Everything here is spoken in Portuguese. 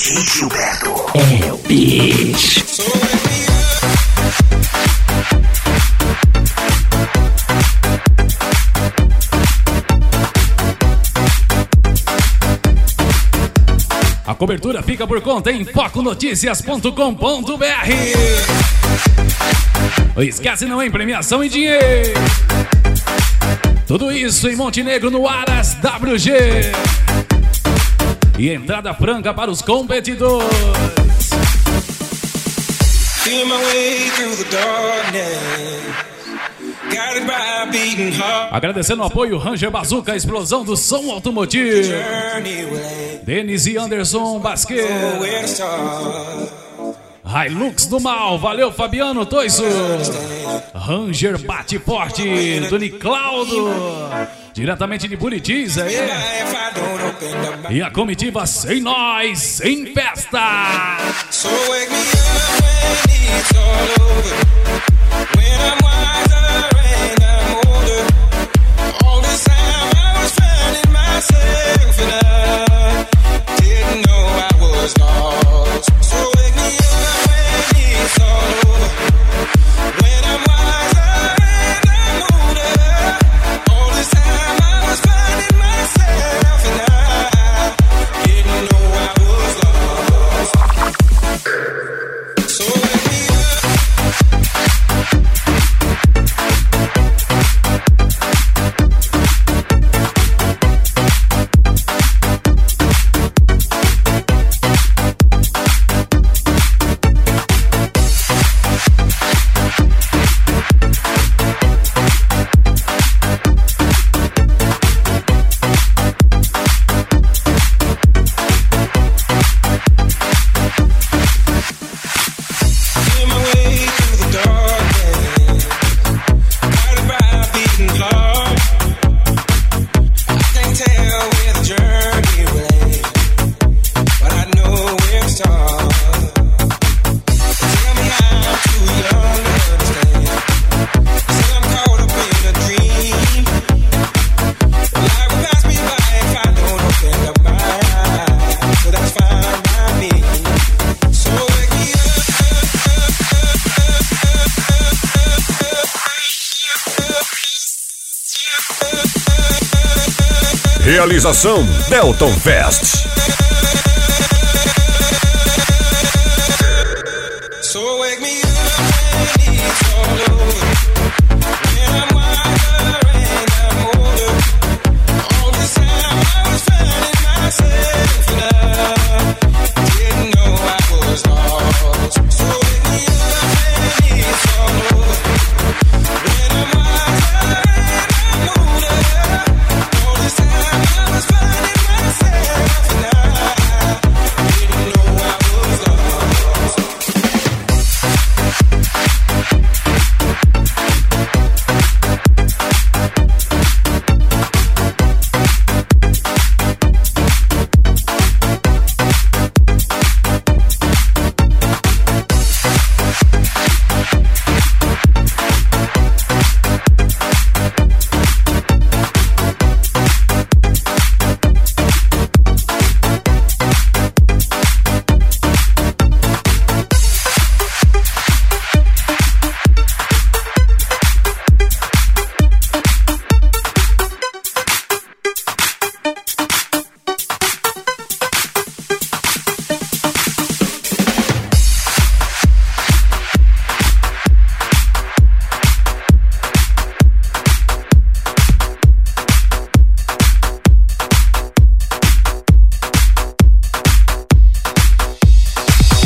DJ Gilberto é o bicho. A cobertura fica por conta em foconoticias.com.br. Esquece não em premiação e dinheiro. Tudo isso em Montenegro no Aras WG. E entrada franca para os competidores. Agradecendo o apoio Ranger Bazooka, explosão do som automotivo. Denise e Anderson Basquet. Hilux do Mal, valeu Fabiano Toiso. Ranger Bate Forte do Niclaudo, diretamente de Buritis aí. E a comitiva Sem Nós, Sem Festa. Realização Delton Fest. So wake me up when it's all over.